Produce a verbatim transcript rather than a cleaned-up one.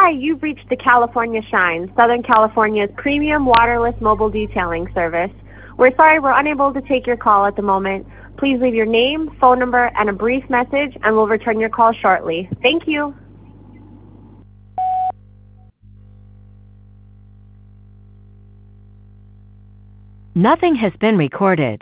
Hi, you've reached the California Shine, Southern California's premium waterless mobile detailing service. We're sorry we're unable to take your call at the moment. Please leave your name, phone number, and a brief message, and we'll return your call shortly. Thank you. Nothing has been recorded.